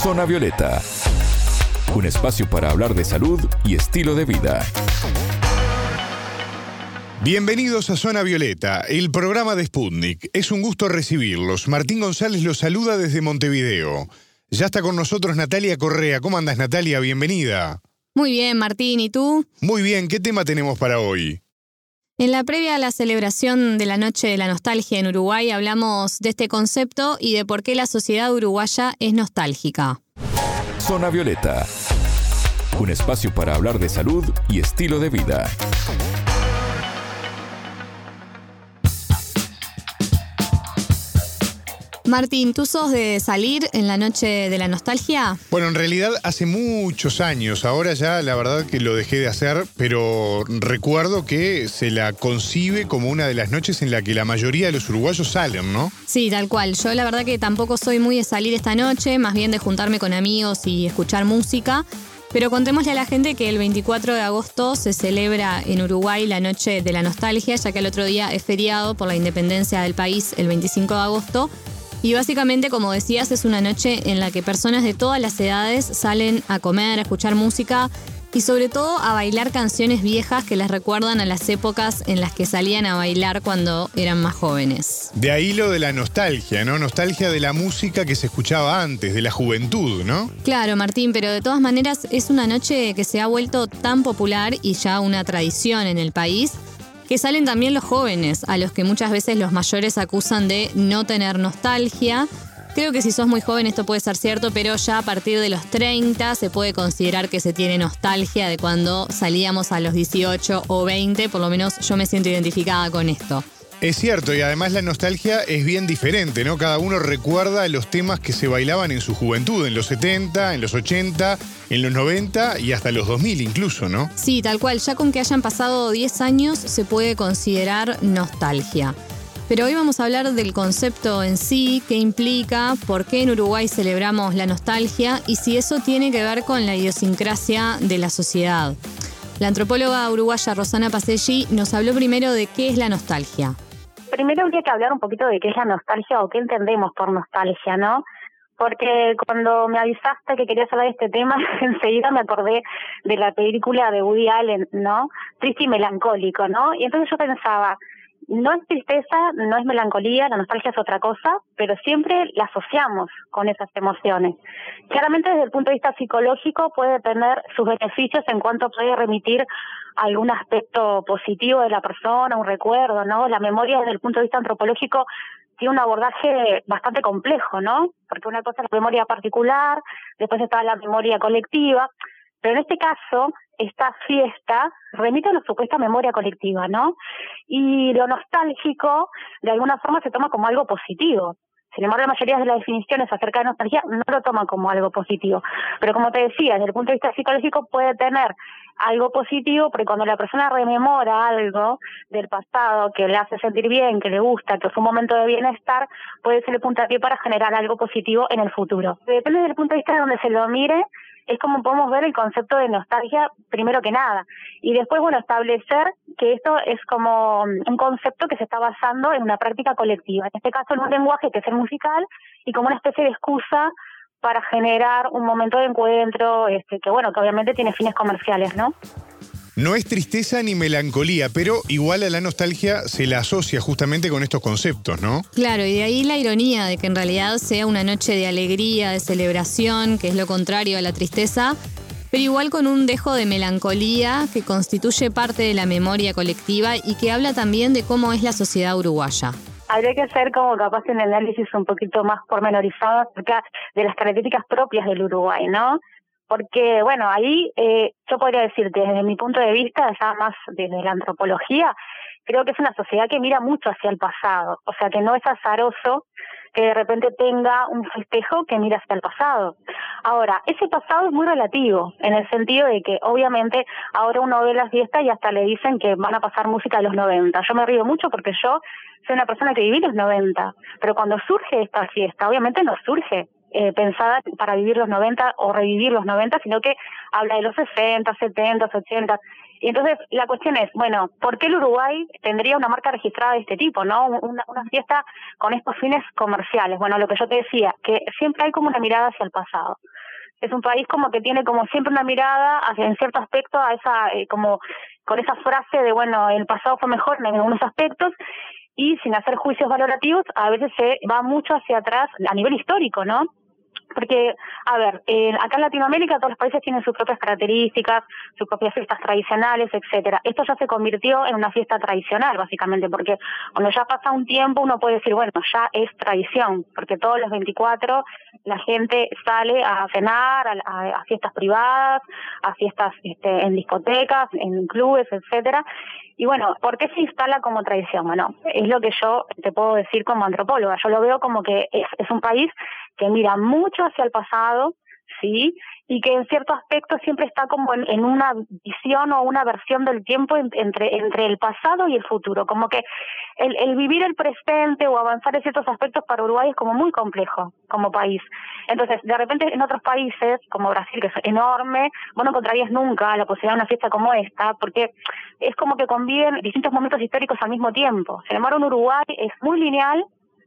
Zona Violeta, un espacio para hablar de salud y estilo de vida. Bienvenidos a Zona Violeta, el programa de Sputnik. Es un gusto recibirlos. Martín González los saluda desde Montevideo. Ya está con nosotros Natalia Correa. ¿Cómo andas, Natalia? Bienvenida. Muy bien, Martín. ¿Y tú? Muy bien. ¿Qué tema tenemos para hoy? En la previa a la celebración de la Noche de la Nostalgia en Uruguay hablamos de este concepto y de por qué la sociedad uruguaya es nostálgica. Zona Violeta, un espacio para hablar de salud y estilo de vida. Martín, ¿tú sos de salir en la Noche de la Nostalgia? Bueno, en realidad hace muchos años. Ahora ya la verdad que lo dejé de hacer, pero recuerdo que se la concibe como una de las noches en la que la mayoría de los uruguayos salen, ¿no? Sí, tal cual. Yo la verdad que tampoco soy muy de salir esta noche, más bien de juntarme con amigos y escuchar música. Pero contémosle a la gente que el 24 de agosto se celebra en Uruguay la Noche de la Nostalgia, ya que el otro día es feriado por la independencia del país el 25 de agosto. Y básicamente, como decías, es una noche en la que personas de todas las edades salen a comer, a escuchar música y sobre todo a bailar canciones viejas que les recuerdan a las épocas en las que salían a bailar cuando eran más jóvenes. De ahí lo de la nostalgia, ¿no? Nostalgia de la música que se escuchaba antes, de la juventud, ¿no? Claro, Martín, pero de todas maneras es una noche que se ha vuelto tan popular y ya una tradición en el país, que salen también los jóvenes, a los que muchas veces los mayores acusan de no tener nostalgia. Creo que si sos muy joven esto puede ser cierto, pero ya a partir de los 30 se puede considerar que se tiene nostalgia de cuando salíamos a los 18 o 20, por lo menos yo me siento identificada con esto. Es cierto, y además la nostalgia es bien diferente, ¿no? Cada uno recuerda los temas que se bailaban en su juventud, en los 70, en los 80, en los 90 y hasta los 2000 incluso, ¿no? Sí, tal cual. Ya con que hayan pasado 10 años se puede considerar nostalgia. Pero hoy vamos a hablar del concepto en sí, qué implica, por qué en Uruguay celebramos la nostalgia y si eso tiene que ver con la idiosincrasia de la sociedad. La antropóloga uruguaya Rosana Pacelli nos habló primero de qué es la nostalgia. Primero habría que hablar un poquito de qué es la nostalgia o qué entendemos por nostalgia, ¿no? Porque cuando me avisaste que querías hablar de este tema, enseguida me acordé de la película de Woody Allen, ¿no? Triste y melancólico, ¿no? Y entonces yo pensaba, no es tristeza, no es melancolía, la nostalgia es otra cosa, pero siempre la asociamos con esas emociones. Claramente desde el punto de vista psicológico puede tener sus beneficios en cuanto puede remitir a algún aspecto positivo de la persona, un recuerdo, ¿no? La memoria desde el punto de vista antropológico tiene un abordaje bastante complejo, ¿no? Porque una cosa es la memoria particular, después está la memoria colectiva, pero en este caso, esta fiesta remite a la supuesta memoria colectiva, ¿no? Y lo nostálgico, de alguna forma, se toma como algo positivo. Sin embargo, la mayoría de las definiciones acerca de nostalgia no lo toman como algo positivo. Pero como te decía, desde el punto de vista psicológico puede tener algo positivo, porque cuando la persona rememora algo del pasado que le hace sentir bien, que le gusta, que fue un momento de bienestar, puede ser el puntapié para generar algo positivo en el futuro. Depende del punto de vista de donde se lo mire, es como podemos ver el concepto de nostalgia primero que nada. Y después, bueno, establecer que esto es como un concepto que se está basando en una práctica colectiva. En este caso, en un lenguaje que es el musical y como una especie de excusa para generar un momento de encuentro que obviamente tiene fines comerciales, ¿no? No es tristeza ni melancolía, pero igual a la nostalgia se la asocia justamente con estos conceptos, ¿no? Claro, y de ahí la ironía de que en realidad sea una noche de alegría, de celebración, que es lo contrario a la tristeza, pero igual con un dejo de melancolía que constituye parte de la memoria colectiva y que habla también de cómo es la sociedad uruguaya. Habría que hacer como capaz un análisis un poquito más pormenorizado acerca de las características propias del Uruguay, ¿no? Porque, bueno, ahí yo podría decirte, desde mi punto de vista, ya más desde la antropología, creo que es una sociedad que mira mucho hacia el pasado. O sea, que no es azaroso que de repente tenga un festejo que mira hacia el pasado. Ahora, ese pasado es muy relativo, en el sentido de que, obviamente, ahora uno ve las fiestas y hasta le dicen que van a pasar música de los 90. Yo me río mucho porque yo soy una persona que viví los 90, pero cuando surge esta fiesta, obviamente no surge pensada para vivir los 90 o revivir los 90, sino que habla de los 60, 70, 80. Y entonces la cuestión es, bueno, ¿por qué el Uruguay tendría una marca registrada de este tipo, no? Una fiesta con estos fines comerciales. Bueno, lo que yo te decía, que siempre hay como una mirada hacia el pasado. Es un país como que tiene como siempre una mirada hacia, en cierto aspecto, a esa como con esa frase de, bueno, el pasado fue mejor en algunos aspectos, y sin hacer juicios valorativos, a veces se va mucho hacia atrás a nivel histórico, ¿no? Porque, a ver, acá en Latinoamérica todos los países tienen sus propias características, sus propias fiestas tradicionales, etcétera. Esto ya se convirtió en una fiesta tradicional, básicamente, porque cuando ya pasa un tiempo uno puede decir, bueno, ya es tradición, porque todos los 24 la gente sale a cenar, a fiestas privadas, a fiestas en discotecas, en clubes, etcétera. Y bueno, ¿por qué se instala como tradición? Bueno, es lo que yo te puedo decir como antropóloga. Yo lo veo como que es un país que mira mucho hacia el pasado, ¿sí? Y que en cierto aspecto siempre está como en una visión o una versión del tiempo entre el pasado y el futuro. Como que el vivir el presente o avanzar en ciertos aspectos para Uruguay es como muy complejo como país. Entonces, de repente en otros países, como Brasil, que es enorme, vos no encontrarías nunca la posibilidad de una fiesta como esta, porque es como que conviven distintos momentos históricos al mismo tiempo. Sin embargo, en Uruguay es muy lineal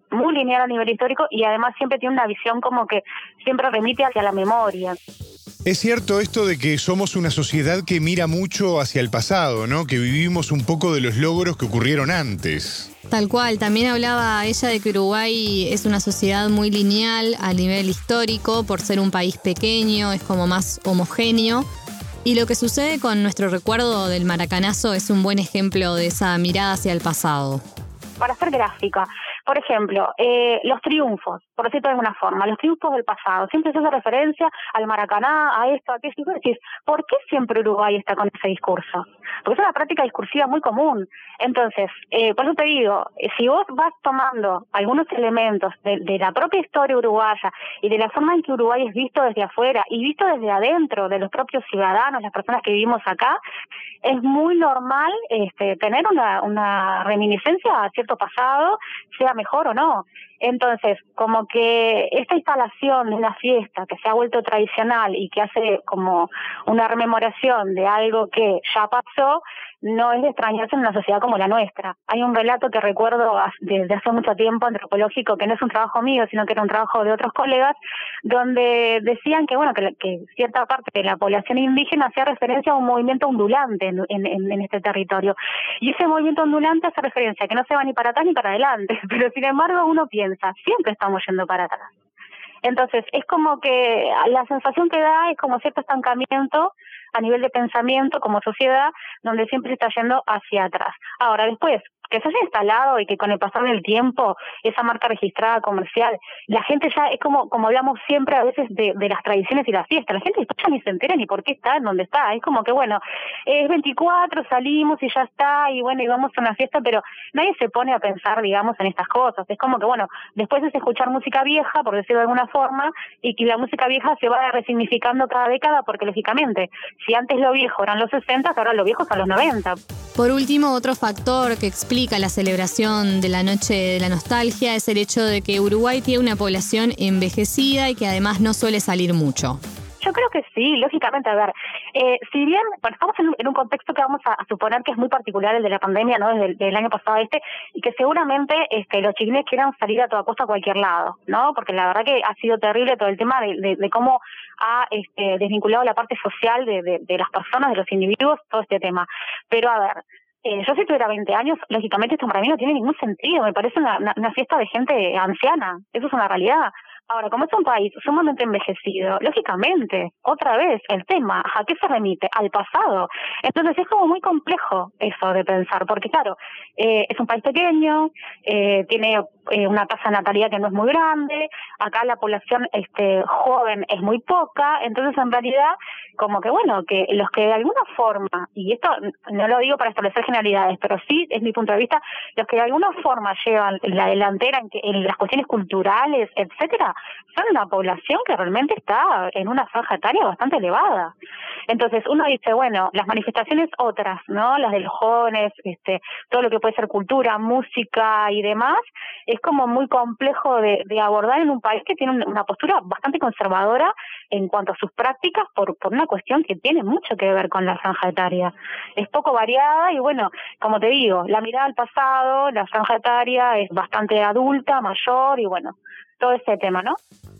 a nivel histórico, y además siempre tiene una visión como que siempre remite hacia la memoria. Es cierto esto de que somos una sociedad que mira mucho hacia el pasado, ¿no? Que vivimos un poco de los logros que ocurrieron antes. Tal cual, también hablaba ella de que Uruguay es una sociedad muy lineal a nivel histórico, por ser un país pequeño, es como más homogéneo. Y lo que sucede con nuestro recuerdo del Maracanazo es un buen ejemplo de esa mirada hacia el pasado. Para ser gráfica, por ejemplo, los triunfos, por decirlo de alguna forma, los triunfos del pasado, siempre se hace referencia al Maracaná, a esto, a aquello, y vos decís, ¿por qué siempre Uruguay está con ese discurso? Porque es una práctica discursiva muy común. Entonces, por eso te digo, si vos vas tomando algunos elementos de la propia historia uruguaya y de la forma en que Uruguay es visto desde afuera y visto desde adentro de los propios ciudadanos, las personas que vivimos acá, es muy normal tener una reminiscencia a cierto pasado, sea mejor o no. Entonces, como que esta instalación de una fiesta que se ha vuelto tradicional y que hace como una rememoración de algo que ya pasó, no es de extrañarse en una sociedad como la nuestra. Hay un relato que recuerdo desde hace mucho tiempo, antropológico, que no es un trabajo mío, sino que era un trabajo de otros colegas, donde decían que bueno que cierta parte de la población indígena hacía referencia a un movimiento ondulante en este territorio. Y ese movimiento ondulante hace referencia a que no se va ni para atrás ni para adelante, pero sin embargo uno piensa, siempre estamos yendo para atrás. Entonces, es como que la sensación que da es como cierto estancamiento a nivel de pensamiento como sociedad, donde siempre se está yendo hacia atrás. Ahora, después, que se haya instalado y que con el pasar del tiempo, esa marca registrada comercial, la gente ya es como hablamos siempre a veces de las tradiciones y las fiestas, la gente ya ni se entera ni por qué está en donde está, es como que bueno, es 24, salimos y ya está, y bueno, y vamos a una fiesta, pero nadie se pone a pensar, digamos, en estas cosas, es como que bueno, después es escuchar música vieja, por decirlo de alguna forma, y que la música vieja se va resignificando cada década, porque lógicamente, si antes lo viejo eran los 60, ahora lo viejo son los 90. Por último, otro factor que explica la celebración de la Noche de la Nostalgia es el hecho de que Uruguay tiene una población envejecida y que además no suele salir mucho. Yo creo que sí, lógicamente. A ver, si bien estamos en un contexto que vamos a suponer que es muy particular, el de la pandemia, ¿no? Desde el año pasado y que seguramente los chiquines quieran salir a toda costa a cualquier lado, ¿no? Porque la verdad que ha sido terrible todo el tema de cómo ha desvinculado la parte social de las personas, de los individuos, todo este tema. Pero a ver, yo si tuviera 20 años, lógicamente esto para mí no tiene ningún sentido, me parece una fiesta de gente anciana, eso es una realidad. Ahora, como es un país sumamente envejecido, lógicamente, otra vez, el tema, ¿a qué se remite? Al pasado. Entonces es como muy complejo eso de pensar, porque claro, es un país pequeño, tiene una tasa de natalidad que no es muy grande, acá la población joven es muy poca, entonces en realidad, como que bueno, que los que de alguna forma, y esto no lo digo para establecer generalidades, pero sí es mi punto de vista, los que de alguna forma llevan la delantera en las cuestiones culturales, etcétera, son una población que realmente está en una franja etaria bastante elevada. Entonces uno dice, bueno, las manifestaciones otras, ¿no? Las de los jóvenes, todo lo que puede ser cultura, música y demás, es como muy complejo de abordar en un país que tiene una postura bastante conservadora en cuanto a sus prácticas por una cuestión que tiene mucho que ver con la franja etaria. Es poco variada y bueno, como te digo, la mirada al pasado, la franja etaria es bastante adulta, mayor y bueno, todo ese tema, ¿no?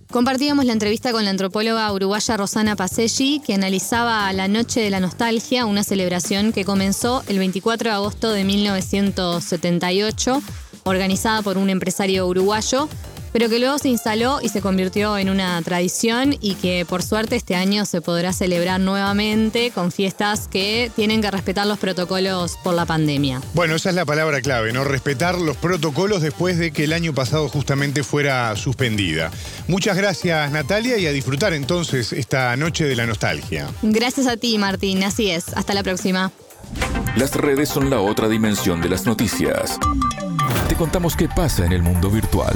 Compartíamos la entrevista con la antropóloga uruguaya Rosana Pacelli, que analizaba la Noche de la Nostalgia, una celebración que comenzó el 24 de agosto de 1978, organizada por un empresario uruguayo, pero que luego se instaló y se convirtió en una tradición y que por suerte este año se podrá celebrar nuevamente con fiestas que tienen que respetar los protocolos por la pandemia. Bueno, esa es la palabra clave, ¿no? Respetar los protocolos después de que el año pasado justamente fuera suspendida. Muchas gracias, Natalia, y a disfrutar entonces esta Noche de la Nostalgia. Gracias a ti, Martín. Así es. Hasta la próxima. Las redes son la otra dimensión de las noticias. Te contamos qué pasa en el mundo virtual.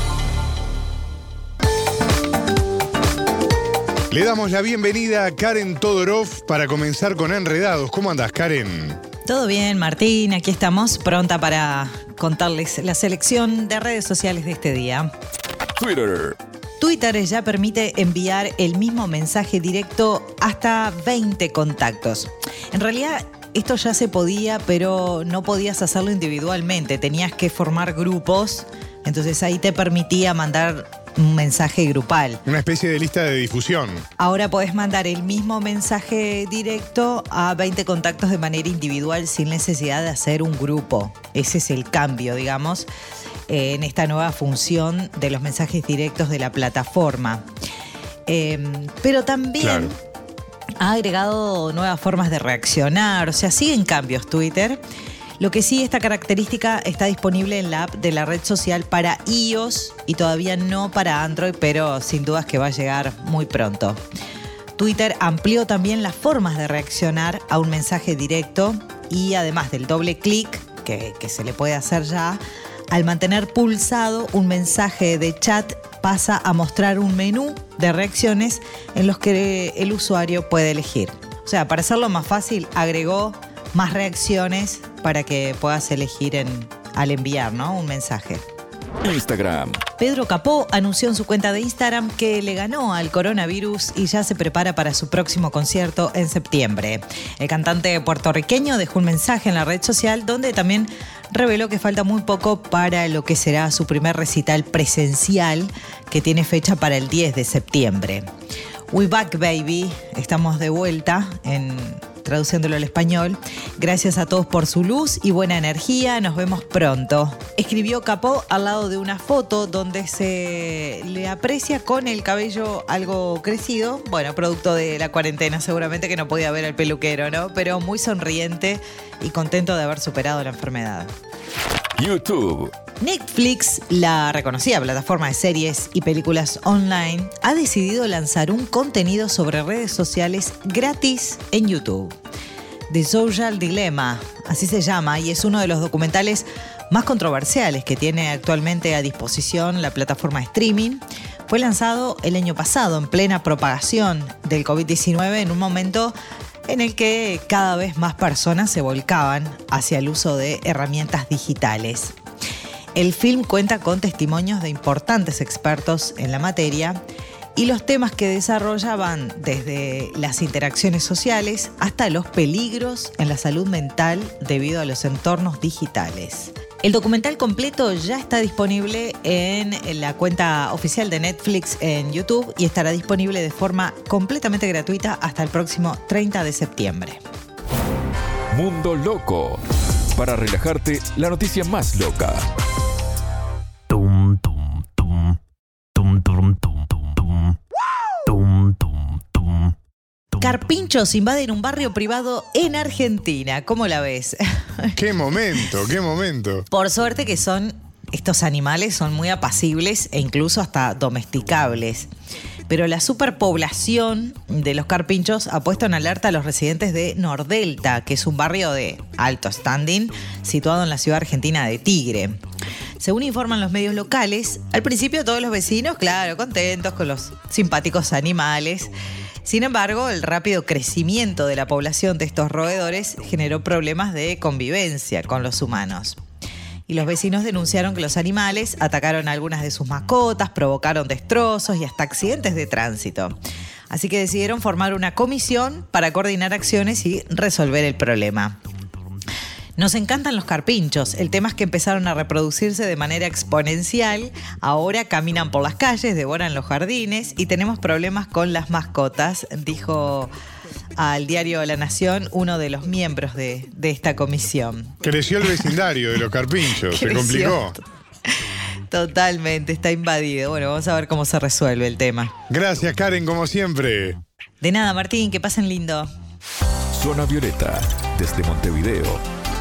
Le damos la bienvenida a Karen Todorov para comenzar con Enredados. ¿Cómo andás, Karen? Todo bien, Martín. Aquí estamos, pronta para contarles la selección de redes sociales de este día. Twitter ya permite enviar el mismo mensaje directo hasta 20 contactos. En realidad, esto ya se podía, pero no podías hacerlo individualmente. Tenías que formar grupos, entonces ahí te permitía mandar un mensaje grupal. Una especie de lista de difusión. Ahora podés mandar el mismo mensaje directo a 20 contactos de manera individual sin necesidad de hacer un grupo. Ese es el cambio, digamos, en esta nueva función de los mensajes directos de la plataforma. Pero también ha agregado nuevas formas de reaccionar, o sea, siguen cambios Twitter. Lo que sí, esta característica está disponible en la app de la red social para iOS y todavía no para Android, pero sin dudas que va a llegar muy pronto. Twitter amplió también las formas de reaccionar a un mensaje directo y además del doble clic que se le puede hacer ya, al mantener pulsado un mensaje de chat pasa a mostrar un menú de reacciones en los que el usuario puede elegir. O sea, para hacerlo más fácil, agregó más reacciones para que puedas elegir al enviar, ¿no? Un mensaje. Instagram. Pedro Capó anunció en su cuenta de Instagram que le ganó al coronavirus y ya se prepara para su próximo concierto en septiembre. El cantante puertorriqueño dejó un mensaje en la red social donde también reveló que falta muy poco para lo que será su primer recital presencial, que tiene fecha para el 10 de septiembre. We back, baby. Estamos de vuelta traduciéndolo al español. Gracias a todos por su luz y buena energía. Nos vemos pronto. Escribió Capó al lado de una foto donde se le aprecia con el cabello algo crecido. Bueno, producto de la cuarentena, seguramente que no podía ver al peluquero, ¿no? Pero muy sonriente y contento de haber superado la enfermedad. YouTube. Netflix, la reconocida plataforma de series y películas online, ha decidido lanzar un contenido sobre redes sociales gratis en YouTube. The Social Dilemma, así se llama, y es uno de los documentales más controversiales que tiene actualmente a disposición la plataforma de streaming. Fue lanzado el año pasado en plena propagación del COVID-19 en un momento en el que cada vez más personas se volcaban hacia el uso de herramientas digitales. El film cuenta con testimonios de importantes expertos en la materia y los temas que desarrolla van desde las interacciones sociales hasta los peligros en la salud mental debido a los entornos digitales. El documental completo ya está disponible en la cuenta oficial de Netflix en YouTube y estará disponible de forma completamente gratuita hasta el próximo 30 de septiembre. Mundo Loco. Para relajarte, la noticia más loca. Carpinchos invaden un barrio privado en Argentina. ¿Cómo la ves? ¡Qué momento, qué momento! Por suerte que estos animales son muy apacibles e incluso hasta domesticables. Pero la superpoblación de los carpinchos ha puesto en alerta a los residentes de Nordelta, que es un barrio de alto standing situado en la ciudad argentina de Tigre. Según informan los medios locales, al principio todos los vecinos, claro, contentos con los simpáticos animales. Sin embargo, el rápido crecimiento de la población de estos roedores generó problemas de convivencia con los humanos. Y los vecinos denunciaron que los animales atacaron a algunas de sus mascotas, provocaron destrozos y hasta accidentes de tránsito. Así que decidieron formar una comisión para coordinar acciones y resolver el problema. Nos encantan los carpinchos. El tema es que empezaron a reproducirse de manera exponencial. Ahora caminan por las calles, devoran los jardines y tenemos problemas con las mascotas, dijo al diario La Nación uno de los miembros de esta comisión. Creció el vecindario de los carpinchos, se complicó. Totalmente, está invadido. Bueno, vamos a ver cómo se resuelve el tema. Gracias, Karen, como siempre. De nada, Martín, que pasen lindo. Zona Violeta, desde Montevideo,